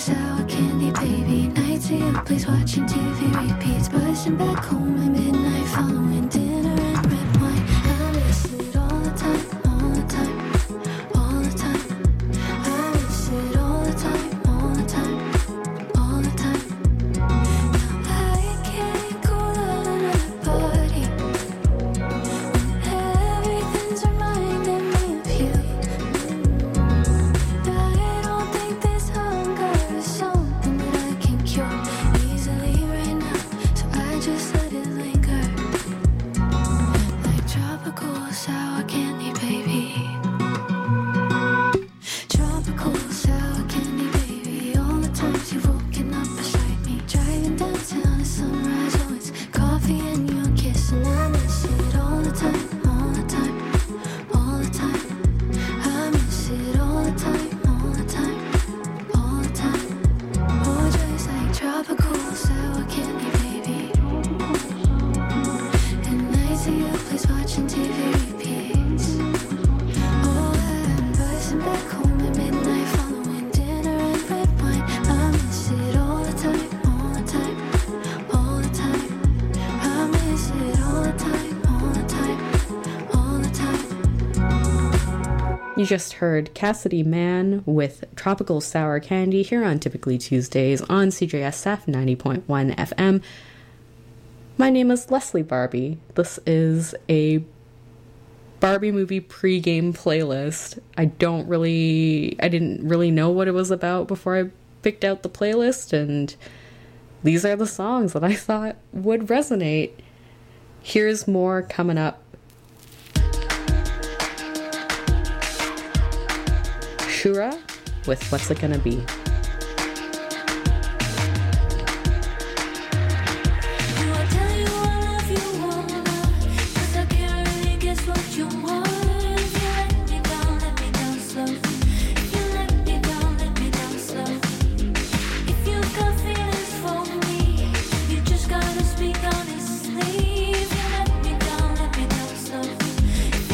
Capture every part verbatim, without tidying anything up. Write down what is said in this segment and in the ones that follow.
sour candy, baby. Nights at your place watching T V repeats, buzzing back home at midnight, following dinner and red wine. I miss it all the time, all the time, all the time. I miss it all the time, all the time, all the time. Now I can't go to another party when everything's reminding me of you. I don't think this hunger is something that I can cure easily right now, so I just let it linger like tropical sour candy, baby. Tropical sour candy, baby. All the times you've woken up beside me, driving downtown at sunrise. Oh, it's coffee and your kiss, and I miss it all the time, all the time, all the time. I miss it all the time, all the time, all the time. Oh, just like tropical sour candy, baby. And nights at your place watching T V repeats. Oh, I'm buzzing back home at midnight, following dinner and red wine. I miss it all the time, all the time, all the time. I miss it all the time, all the time, all the time. You just heard Cassidy Mann with Tropical Sour Candy here on Typically Tuesdays on C J S F ninety point one F M. My name is Leslie Barbie. This is a Barbie movie pre-game playlist. I don't really, I didn't really know what it was about before I picked out the playlist, and these are the songs that I thought would resonate. Here's more coming up. Shura with What's It Gonna Be?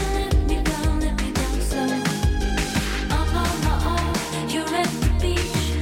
You're at the beach.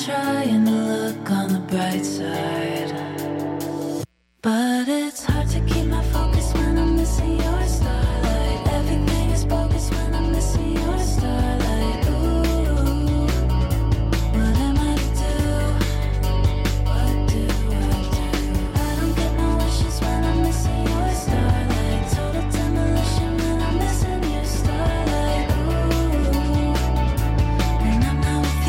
trying to look on the bright side, but it's hard to keep my focus when I'm missing your starlight. Everything is bogus when I'm missing your starlight. Ooh, what am I to do? What do I do? I don't get no wishes when I'm missing your starlight. Total demolition when I'm missing your starlight. Ooh, and I'm not with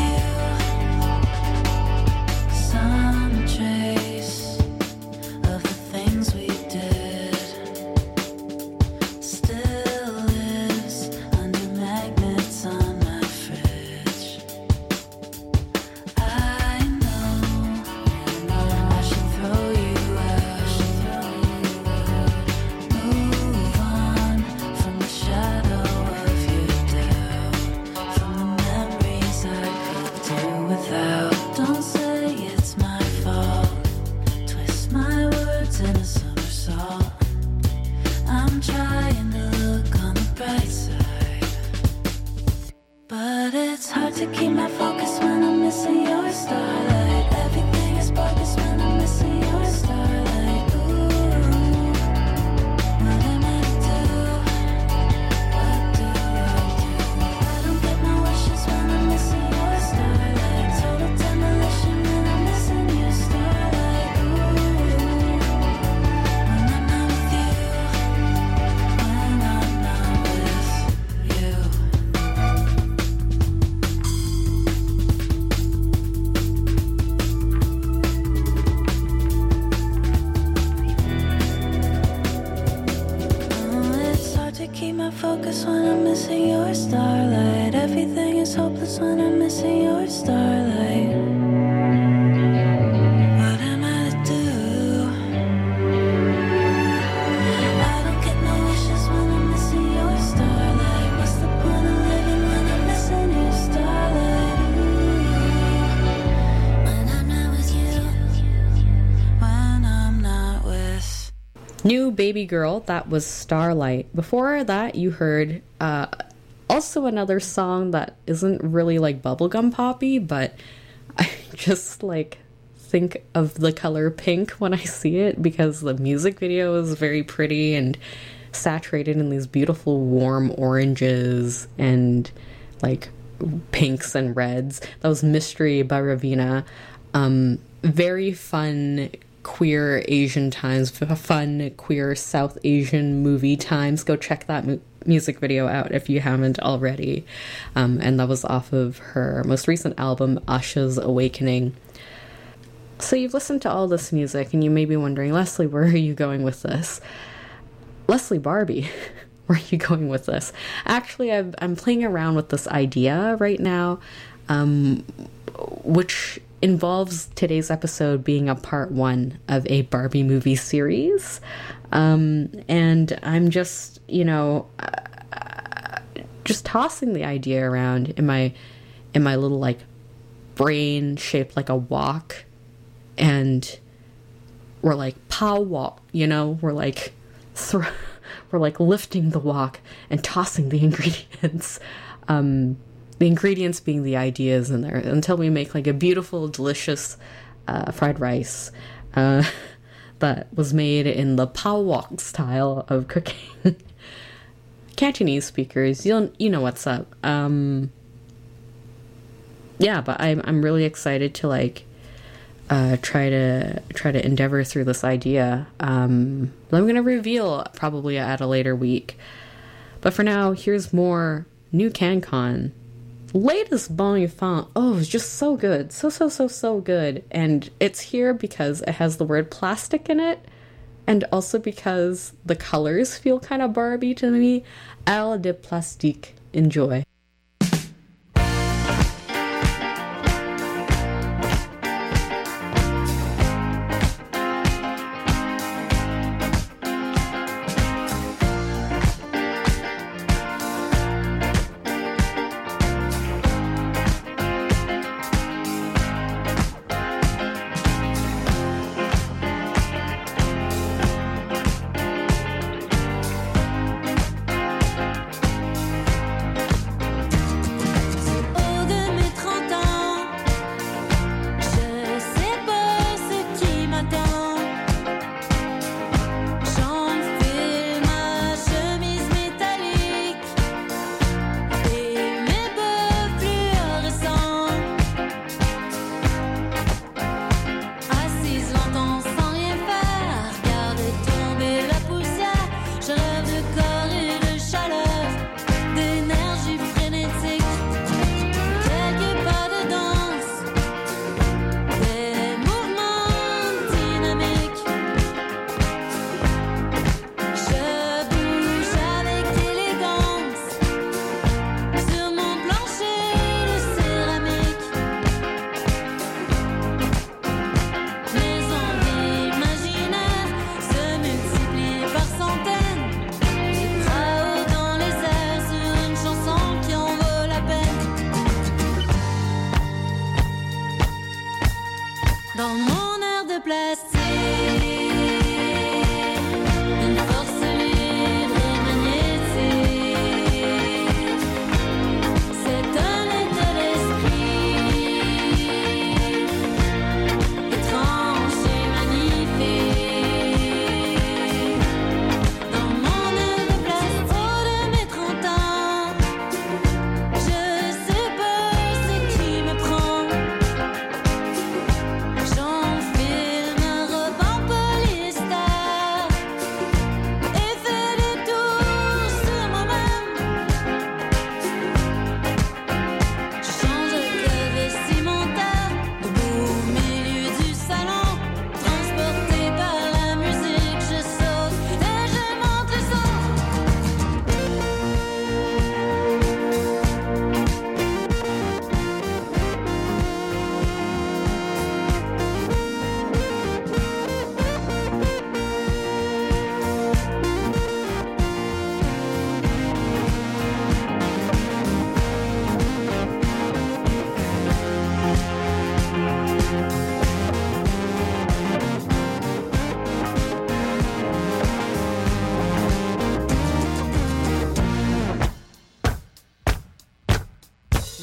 you. Some trace of the things we did still lives under magnets on my fridge. I know, I should throw you out. Move on from the shadow of your doubt, from the memories I could do without. Don't say it's my fault. Twist my words in a somersault. I'm trying to look on the bright side, but it's hard to keep my focus when I'm missing your starlight. Everything is bogus when I'm missing your starlight. Ooh, what am I to do? What do I do? I don't get my wishes when I'm missing your starlight. Total demolition when I'm missing your starlight. Ooh, when I'm not with you, when I'm not with you. Oh, it's hard to keep my focus when I'm missing your starlight. Everything is hopeless when I'm missing your starlight. What am I to do? I don't get no wishes when I'm missing your starlight. What's the point of living when I'm missing your starlight? Ooh, when I'm not with you, when I'm not with. New Baby Girl, that was Starlight. Before that, you heard uh, also another song that isn't really like bubblegum poppy, but I just like think of the color pink when I see it because the music video is very pretty and saturated in these beautiful warm oranges and like pinks and reds. That was Mystery by Ravina. Um, very fun queer Asian times, f- fun queer South Asian movie times. Go check that mu- music video out if you haven't already. Um, and that was off of her most recent album, Asha's Awakening. So you've listened to all this music and you may be wondering, Leslie, where are you going with this? Leslie Barbie, where are you going with this? Actually, I've, I'm playing around with this idea right now, um, which involves today's episode being a part one of a Barbie movie series. Um, and I'm just, you know, uh, just tossing the idea around in my, in my little like brain shaped like a wok. And we're like pow walk, you know, we're like, th- we're like lifting the wok and tossing the ingredients. Um, The ingredients being the ideas in there until we make like a beautiful, delicious uh, fried rice uh, that was made in the Pao Wok style of cooking. Cantonese speakers, you'll you know what's up. Um, yeah, but I'm I'm really excited to like uh, try to try to endeavor through this idea. Um, but I'm gonna reveal probably at a later week. But for now, here's more new CanCon. Latest Bon Enfant. Oh, it's just so good. So, so, so, so good. And it's here because it has the word plastic in it. And also because the colors feel kind of Barbie to me. Al de Plastique. Enjoy.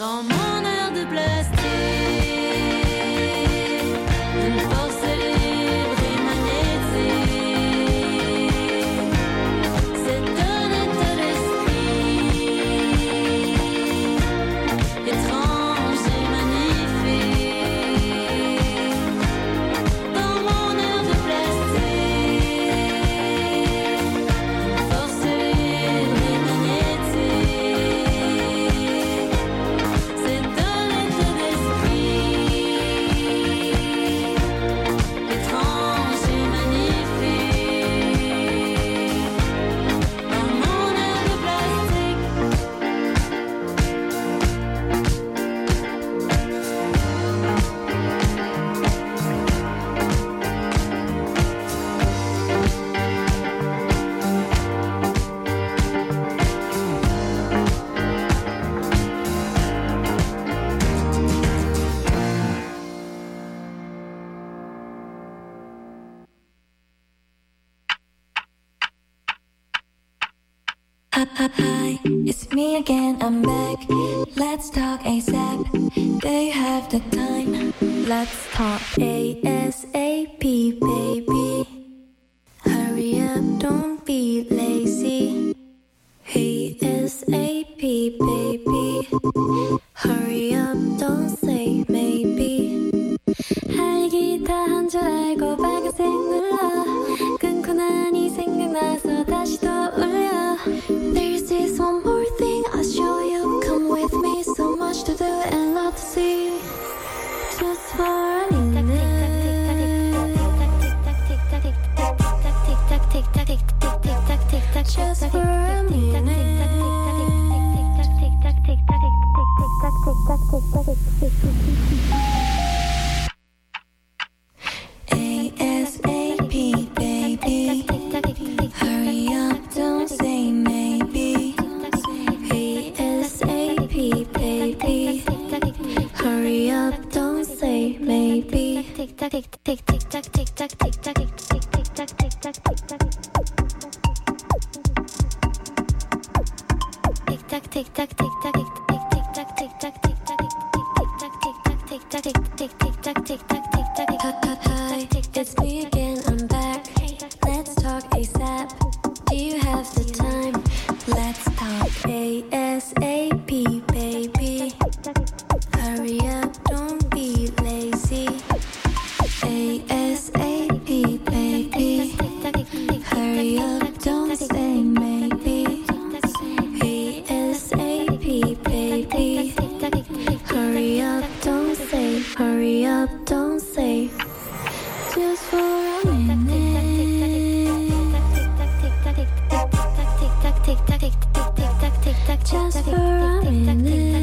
Dans mon air de plastique, une force libre et magnétique, c'est un état d'esprit étrange et magnifique. Dans mon air de plastique, une force libre et magnétique, c'est un état d'esprit étrange et magnifique. Dans mon air de plastique. Hi, hi, hi, it's me again, I'm back. Let's talk ASAP. Do you have the time? Let's talk ASAP, baby. Hurry up, don't be lazy. ASAP, baby. Hurry up, don't say maybe. 할 얘기 다 한 줄 알고 빨간색 눌러. 끊고 나니 생각나서 다시 더 올려. There's this one more thing I'll show you. Come with me, so much to do and lot to see. Just for a minute. Just for a minute. ASAP, baby. Hurry up, don't say maybe. ASAP, baby. Hurry up, don't say maybe. Tick tock, tick tock, tick tock, tick tock, tick tock, tick tock, tick tock, tick tock, tick tock. Tick tock, tick tock, tick tock, tick tock, tick tock, tick tock, tick tock, tick tock, tick tock, tick tock, tick tock. Hi, it's me again, I'm back. Let's talk ASAP. Do you have the time? Let's talk ASAP, baby. Hurry up, don't be lazy. ASAP, baby. Hurry up, don't say maybe. ASAP, baby. Hurry up, don't say. Hurry up, don't say. Just for a minute. Just for a minute.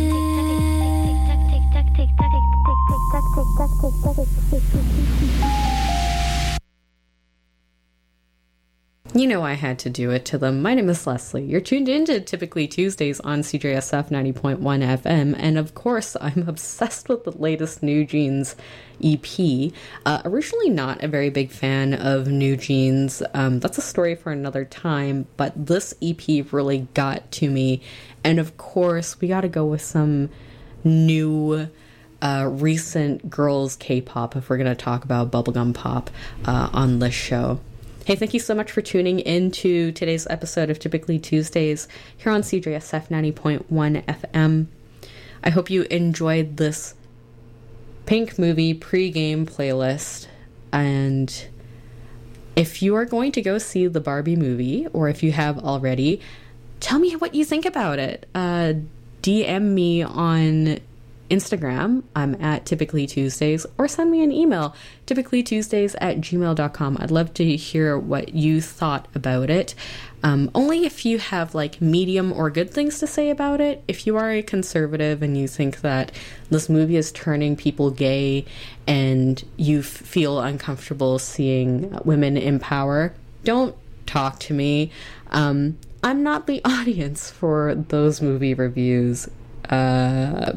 You know I had to do it to them. My name is Leslie. You're tuned into Typically Tuesdays on C J S F ninety point one F M, and of course, I'm obsessed with the latest New Jeans E P. Uh, originally not a very big fan of New Jeans. Um, that's a story for another time, but this E P really got to me. And of course, we got to go with some new uh, recent girls K-pop if we're going to talk about bubblegum pop uh, on this show. Hey, thank you so much for tuning in to today's episode of Typically Tuesdays here on C J S F ninety point one F M. I hope you enjoyed this Pink movie pre-game playlist, and if you are going to go see the Barbie movie, or if you have already, tell me what you think about it. Uh, D M me on Instagram. I'm at Typically Tuesdays, or send me an email, typicallytuesdays at gmail dot com. I'd love to hear what you thought about it. Um, only if you have like medium or good things to say about it. If you are a conservative and you think that this movie is turning people gay and you f- feel uncomfortable seeing women in power, don't talk to me. Um, I'm not the audience for those movie reviews. Uh,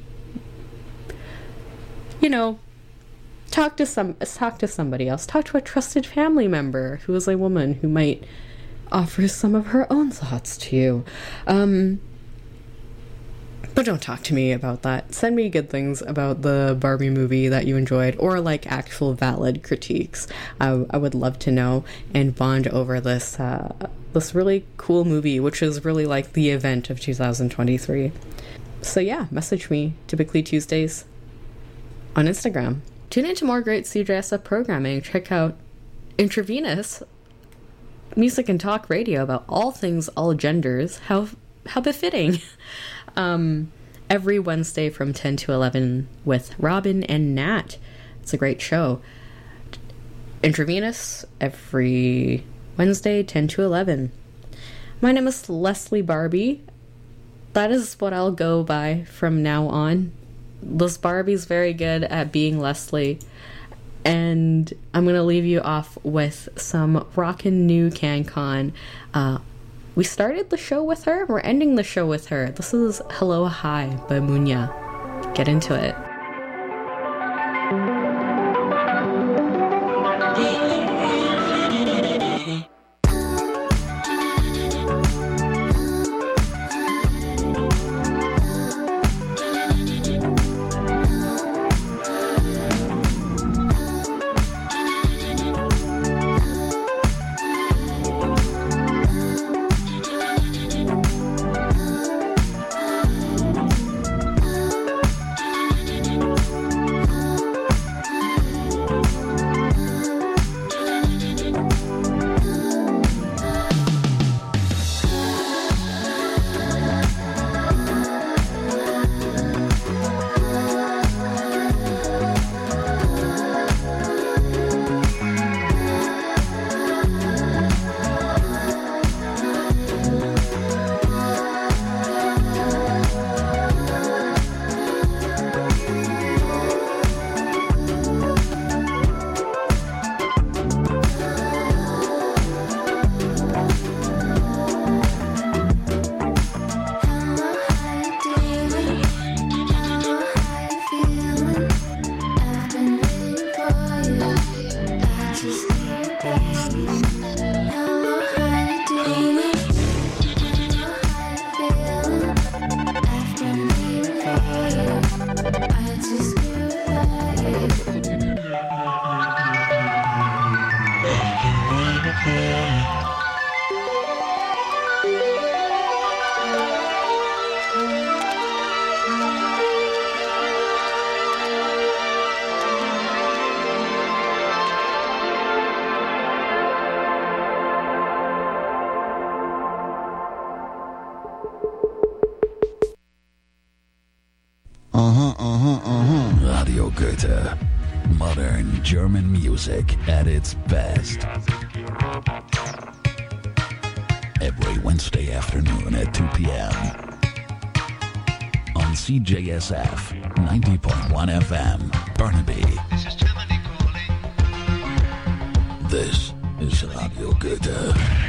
you know, talk to some, talk to somebody else. Talk to a trusted family member who is a woman who might offer some of her own thoughts to you. Um, But don't talk to me about that. Send me good things about the Barbie movie that you enjoyed, or like actual valid critiques. I, I would love to know and bond over this uh, this really cool movie, which is really like the event of two thousand twenty-three. So yeah, message me, Typically Tuesdays, on Instagram. Tune into more great C J S F programming. Check out Intravenous Music and Talk Radio about all things, all genders. How how befitting. Um, every Wednesday from ten to eleven with Robin and Nat. It's a great show. Intravenous every Wednesday, ten to eleven. My name is Leslie Barbie. That is what I'll go by from now on. Liz Barbie's very good at being Leslie. And I'm going to leave you off with some rockin' new CanCon. Uh, we started the show with her. We're ending the show with her. This is Hello Hi by Munya. Get into it. German music at its best. Every Wednesday afternoon at two p.m. on C J S F ninety point one F M, Burnaby. This is Germany calling. This is Radio Goethe.